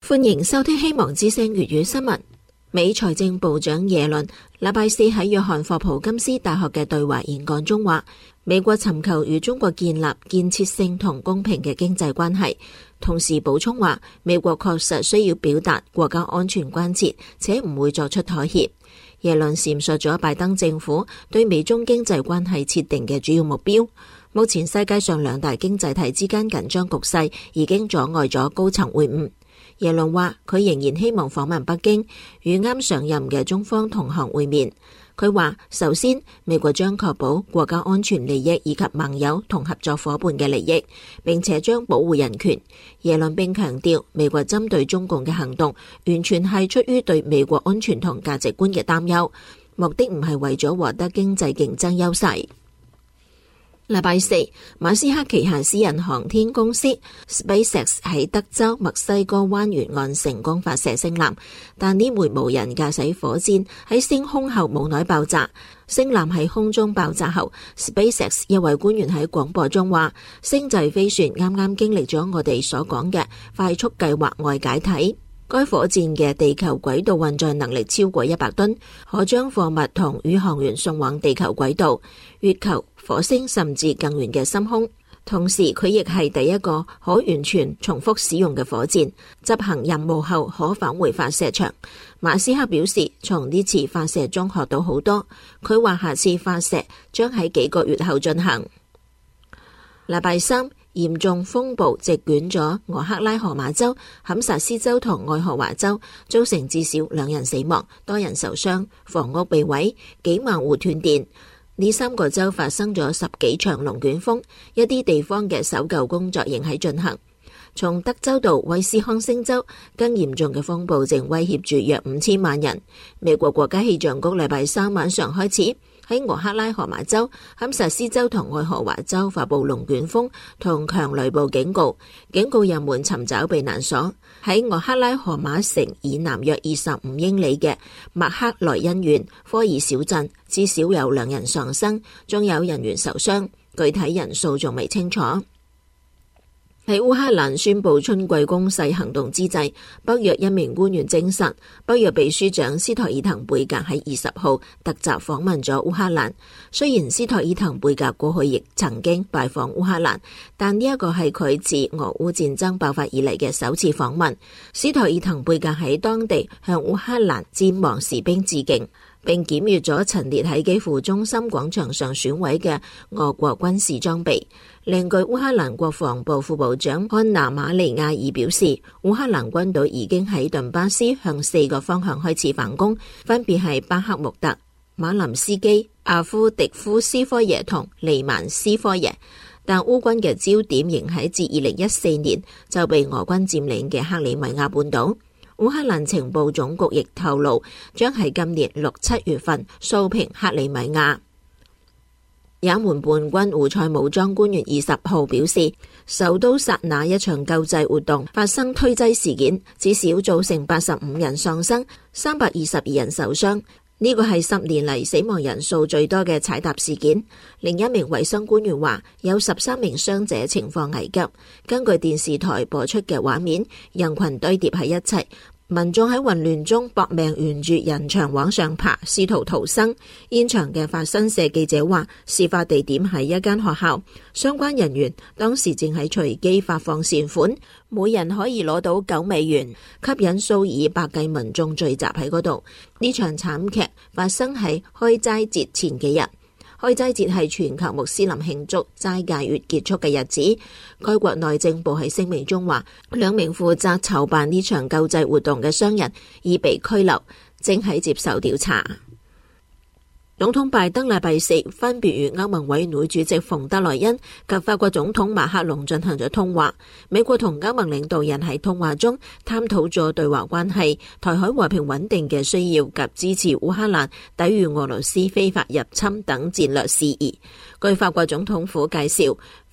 歡迎收聽希望之聲粵語新聞。美財政部長耶倫禮拜四喺約翰霍普金斯大學嘅對華演講中話，美國尋求與中國建立建設性同公平嘅經濟關係，同時補充話，美國確實需要表達國家安全關切，且唔會作出妥協。耶倫闡述咗拜登政府對美中經濟關係設定嘅主要目標。目前世界上兩大經濟體之間緊張局勢已經阻礙咗高層會晤。耶倫話佢仍然希望訪問北京，與啱上任嘅中方同行會面。佢話首先，美國將確保國家安全利益以及盟友同合作夥伴嘅利益，並且將保護人權。耶倫並強調，美國針對中共嘅行動完全係出於對美國安全同價值觀嘅擔憂，目的唔係為咗獲得經濟競爭優勢。禮拜四，馬斯克旗下私人航天公司 SpaceX 喺德州墨西哥灣沿岸成功發射星艦，但呢枚無人駕駛火箭喺升空後冇耐爆炸。星艦喺空中爆炸後， SpaceX 一位官員喺廣播中話，星際飛船啱啱經歷咗我哋所講嘅快速計劃外解體。該火箭嘅地球軌道運載能力超過100噸，可將貨物同宇航員送往地球軌道、月球、火星甚至更遠嘅深空。同時，佢亦係第一個可完全重複使用嘅火箭，執行任務後可返回發射場。馬斯克表示，從呢次發射中學到好多。佢話下次發射將喺幾個月後進行。禮拜三，嚴重風暴席捲咗俄克拉荷馬州、堪薩斯州同愛荷華州，造成至少2人死亡，多人受傷，房屋被毀，幾萬戶斷電。呢3個州發生咗10幾場龍捲風，一啲地方嘅搜救工作仍喺進行。從德州到威斯康星州，更嚴重嘅風暴正威脅住約5000萬人。美國國家氣象局禮拜三晚上開始喺俄克拉荷馬州、堪薩斯州同愛荷華州發佈龍捲風同強雷暴警告，警告人們尋找避難所。喺俄克拉荷馬城以南約25英里嘅麥克萊恩縣科爾小鎮，至少有2人喪生，仲有人員受傷，具體人數仲未清楚。喺烏克蘭宣布春季攻勢行動之際，北約一名官員證實，北約秘書長斯托爾滕貝格喺20號突襲訪問咗烏克蘭。雖然斯托爾滕貝格過去亦曾經拜訪烏克蘭，但呢一個係佢自俄烏戰爭爆發以嚟嘅首次訪問。斯托爾滕貝格喺當地向烏克蘭戰亡士兵致敬，並檢閱咗陳列喺基輔中心廣場上損毀嘅俄國軍事裝備。另據烏克蘭國防部副部長漢娜馬利亞爾表示，烏克蘭軍隊已經喺頓巴斯向4個方向開始反攻，分別係巴克穆特、馬林斯基、阿夫迪夫斯科耶同利曼斯科耶。但烏軍嘅焦點仍喺自2014年就被俄軍佔領嘅克里米亞半島。烏克蘭情報總局亦透露，將喺今年6、7月份掃平克里米亞。也門叛軍胡塞武裝官員20號表示，首都薩那一場救濟活動發生推擠事件，至少造成85人喪生，322人受傷。呢個係10年嚟死亡人數最多嘅踩踏事件。另一名衛生官員話，有13名傷者情況危急。根據電視台播出嘅畫面，人群堆疊喺一齊。民眾喺混亂中搏命沿住人牆往上爬，試圖逃生。現場嘅法新社記者話，事發地點係一間學校，相關人員當時正喺隨機發放善款，每人可以攞到9美元，吸引數以百計民眾聚集喺嗰度。呢場慘劇發生喺開齋節前幾日。開齋節係全球穆斯林慶祝齋戒月結束嘅日子。該國內政部喺聲明中話，2名負責籌辦呢場救濟活動嘅商人已被拘留，正喺接受調查。總統拜登禮拜四分別與歐盟委員會主席馮德萊恩及法國總統馬克龍進行咗通話。美國同歐盟領導人喺通話中探討咗對華關係、台海和平穩定嘅需要及支持烏克蘭抵禦俄羅斯非法入侵等戰略事宜。據法國總統府介紹，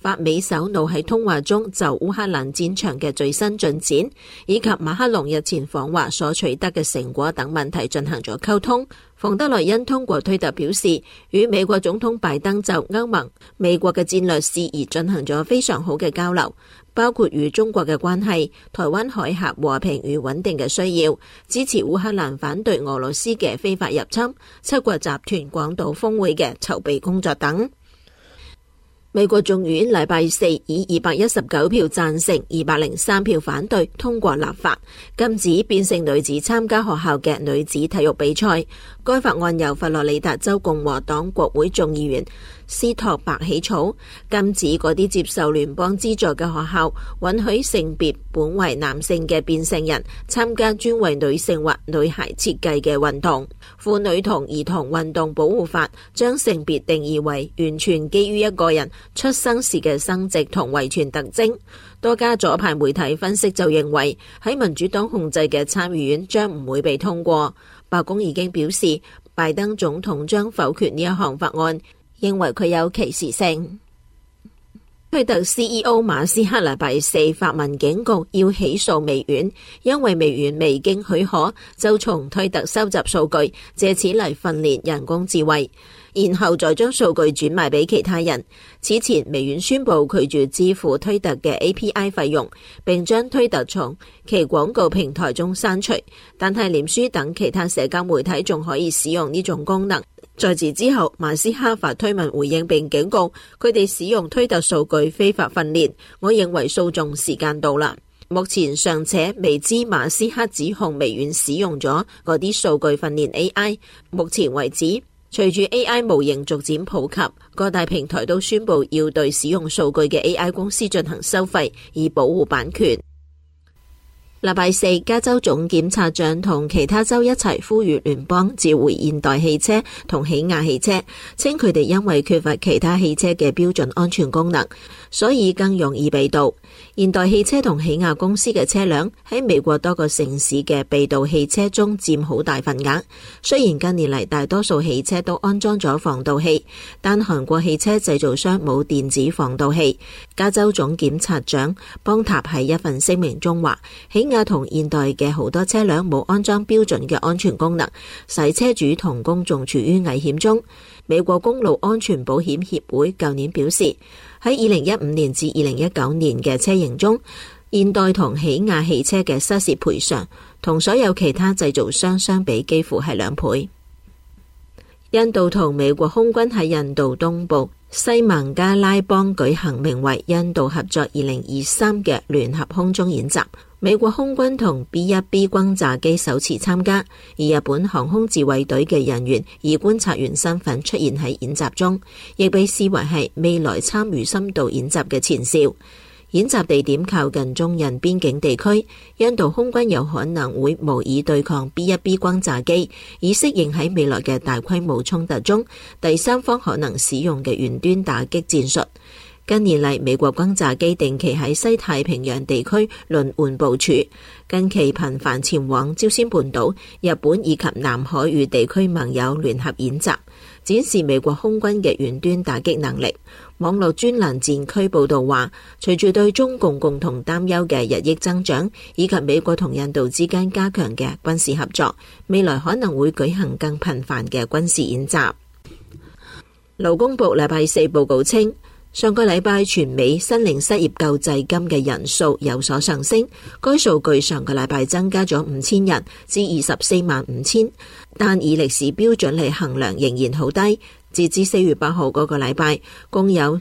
北美首腦喺通話中就烏克蘭戰場嘅最新進展，以及馬克龍日前訪華所取得嘅成果等問題進行咗溝通。馮德萊恩通過推特表示，與美國總統拜登就歐盟、美國嘅戰略事宜進行咗非常好嘅交流，包括與中國嘅關係、台灣海峽和平與穩定嘅需要、支持烏克蘭反對俄羅斯嘅非法入侵、七國集團廣島峰會嘅籌備工作等。美國眾院禮拜四以219票贊成、203票反對通過立法，禁止變性女子參加學校嘅女子體育比賽。該法案由佛羅里達州共和黨國會眾議員斯托伯起草，禁止嗰啲接受聯邦資助嘅學校允許性別本為男性嘅變性人參加專為女性或女孩設計嘅運動。婦女同兒童運動保護法將性別定義為完全基於一個人出生時嘅生殖同遺傳特徵。多家左派媒體分析就認為，喺民主黨控制嘅參議院將唔會被通過。白宮已經表示，拜登總統將否決呢一項法案，認為佢有歧視性。推特 CEO 馬斯克禮拜四發文警告要起訴微軟，因為微軟未經許可就從推特收集數據，借此嚟訓練人工智慧，然後再將數據轉賣俾其他人。此前微軟宣布拒絕支付推特嘅 API 費用，並將推特從其廣告平台中刪除，但係臉書等其他社交媒體仲可以使用呢種功能。在此之後，馬斯克發推文回應並警告佢哋使用推特數據非法訓練。我認為訴訟時間到啦。目前尚且未知馬斯克指控微軟使用咗嗰啲數據訓練 AI。目前為止，隨住 AI 模型逐漸普及，各大平台都宣布要對使用數據嘅 AI 公司進行收費，以保護版權。禮拜四，加州總檢察長同其他州一齊呼籲聯邦召回現代汽車同起亞汽車，稱佢哋因為缺乏其他汽車嘅標準安全功能，所以更容易被盜。現代汽車同起亞公司嘅車輛喺美國多個城市嘅被盜汽車中佔好大份額。雖然近年嚟大多數汽車都安裝咗防盜器，但韓國汽車製造商冇電子防盜器。加州總檢察長邦塔喺一份聲明中話，起亞同現代嘅好多車輛冇安裝標準嘅安全功能，使車主同公眾處於危險中。美國公路安全保險協會舊年表示，喺2015年至2019年嘅車型中，現代同起亞汽車嘅失竊賠償同所有其他製造商相比幾乎係2倍。印度同美國空軍喺印度東部西孟加拉邦舉行名為印度合作2023嘅聯合空中演習。美國空軍同 B-1B 轟炸機首次參加，而日本航空自衛隊嘅人員以觀察員身份出現喺演習中，亦被視為係未來參與深度演習嘅前兆。演習地點靠近中印邊境地區，印度空軍有可能會模擬對抗 B-1B 轟炸機，以適應喺未來嘅大規模衝突中第三方可能使用嘅遠端打擊戰術。近年嚟，美國轟炸機定期喺西太平洋地區輪換部署，近期頻繁前往朝鮮半島、日本以及南海與地區盟友聯合演習，展示美國空軍嘅遠端打擊能力。網絡專欄戰區報道話，隨住對中共共同擔憂嘅日益增長，以及美國同印度之間加強嘅軍事合作，未來可能會舉行更頻繁嘅軍事演習。勞工部禮拜四報告稱，上個禮拜全美申領失業救濟金嘅人數有所上升，該數據上個禮拜增加咗5000人至245000，但以歷史標準嚟衡量仍然好低。截至4月8號嗰個禮拜，共有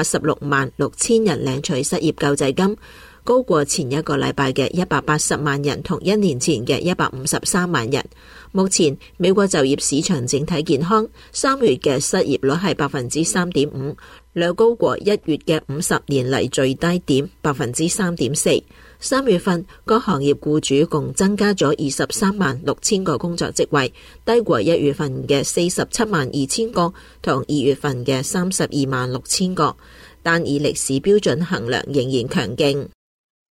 1866000人領取失業救濟金，高過前一個禮拜嘅180萬人同1年前嘅153萬人。目前美國就業市場整體健康，3月嘅失業率係3.5%，略高過1月嘅50年嚟最低點3.4%。3月份各行業僱主共增加咗236000個工作職位，低過1月份嘅472000個同2月份嘅326000個，但以歷史標準衡量仍然強勁。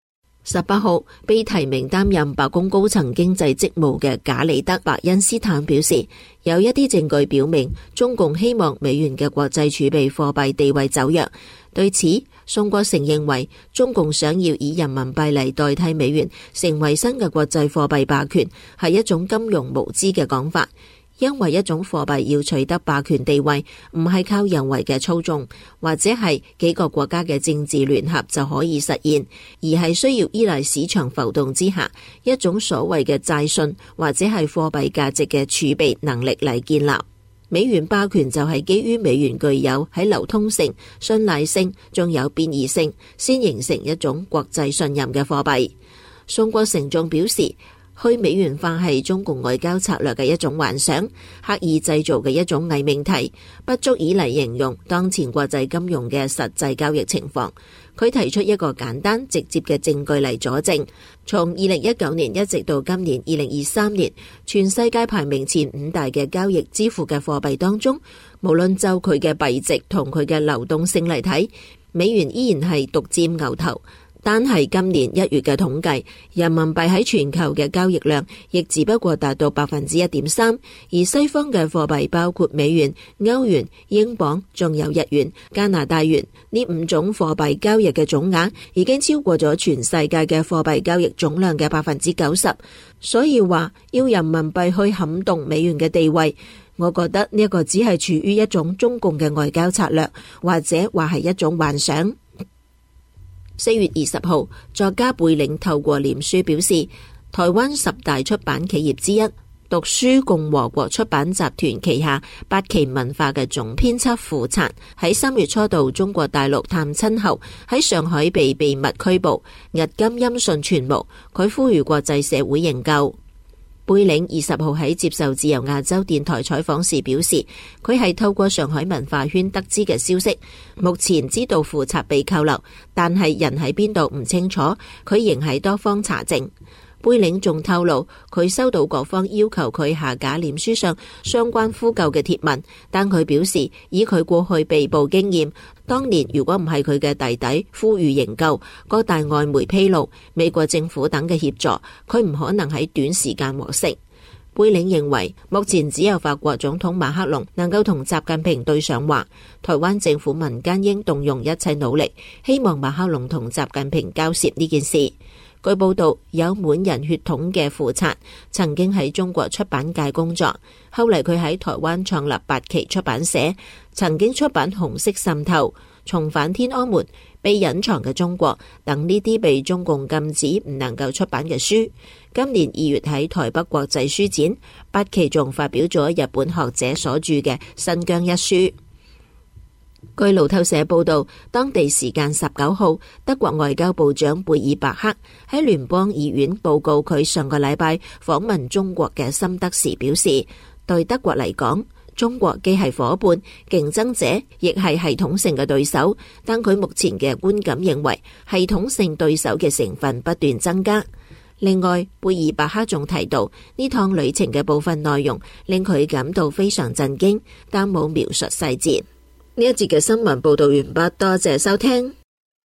18號被提名擔任白宮高層經濟職務嘅賈里德·白恩斯坦表示，有一啲證據表明中共希望美元嘅國際儲備貨幣地位走弱。對此，宋國成認為中共想要以人民幣嚟代替美元，成為新嘅國際貨幣霸權，係一種金融無知嘅講法。因為一種貨幣要取得霸權地位，唔係靠人為嘅操縱，或者係幾個國家嘅政治聯合就可以實現，而係需要依賴市場浮動之下一種所謂嘅債信或者係貨幣價值嘅儲備能力嚟建立。美元霸權就係基於美元具有喺流通性、信賴性，仲有變異性，先形成一種國際信任嘅貨幣。宋國成仲表示，去美元化係中共外交策略嘅一種幻想，刻意製造嘅一種偽命題，不足以嚟形容當前國際金融嘅實際交易情況。佢提出一個簡單直接嘅證據嚟佐證，從2019年一直到今年2023年，全世界排名前5大嘅交易支付嘅貨幣當中，無論就佢嘅幣值同佢嘅流動性嚟睇，美元依然係獨佔牛頭。單係今年1月嘅統計，人民幣喺全球嘅交易量亦只不過達到 1.3%， 而西方嘅貨幣包括美元、歐元、英鎊，仲有日元、加拿大元呢5種貨幣交易嘅總額已經超過咗全世界嘅貨幣交易總量嘅 90%。所以話要人民幣去撼動美元嘅地位，我覺得呢一個只係處於一種中共嘅外交策略，或者話係一種幻想。4月20號，作家貝嶺透過臉書表示，台灣10大出版企業之一讀書共和國出版集團旗下八旗文化嘅總編輯傅燦喺3月初到中國大陸探親後，喺上海被秘密拘捕，迄今音訊全無。佢呼籲國際社會營救。貝嶺20號喺接受自由亞洲電台採訪時表示，佢係透過上海文化圈得知嘅消息，目前知道傅燦被扣留，但係人喺邊度唔清楚，佢仍喺多方查證。貝嶺仲透露，佢收到各方要求佢下架臉書上相關呼救嘅貼文，但佢表示以佢過去被捕經驗，當年如果唔係佢嘅弟弟呼籲營救、各大外媒披露、美國政府等嘅協助，佢唔可能喺短時間獲釋。貝嶺認為，目前只有法國總統馬克龍能夠同習近平對上話，台灣政府民間應動用一切努力，希望馬克龍同習近平交涉呢件事。據報道，有滿人血統嘅傅燦曾經喺中國出版界工作，後嚟佢喺台灣創立八旗出版社，曾經出版《紅色滲透》、《重返天安門》、《被隱藏嘅中國》等呢啲被中共禁止唔能夠出版嘅書。今年2月喺台北國際書展，八旗仲發表咗日本學者所著嘅《新疆》一書。據路透社報道，當地時間19號，德國外交部長貝爾伯克喺聯邦議院報告佢上個禮拜訪問中國嘅心得時表示，對德國嚟講，中國既係夥伴、競爭者，亦係系統性嘅對手，但佢目前嘅觀感認為，系統性對手嘅成分不斷增加。另外，貝爾伯克仲提到呢趟旅程嘅部分內容令佢感到非常震驚，但冇描述細節。呢一節嘅新聞報道完畢，多謝收聽。